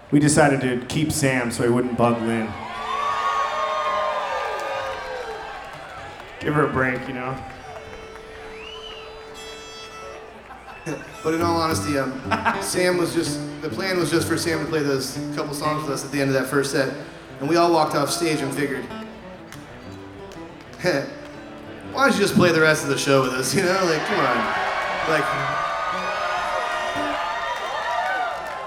we decided to keep Sam so he wouldn't bug Lynn. Give her a break, you know? But in all honesty, the plan was just for Sam to play those couple songs with us at the end of that first set. And we all walked off stage and figured, why don't you just play the rest of the show with us, you know? Like, come on. Like,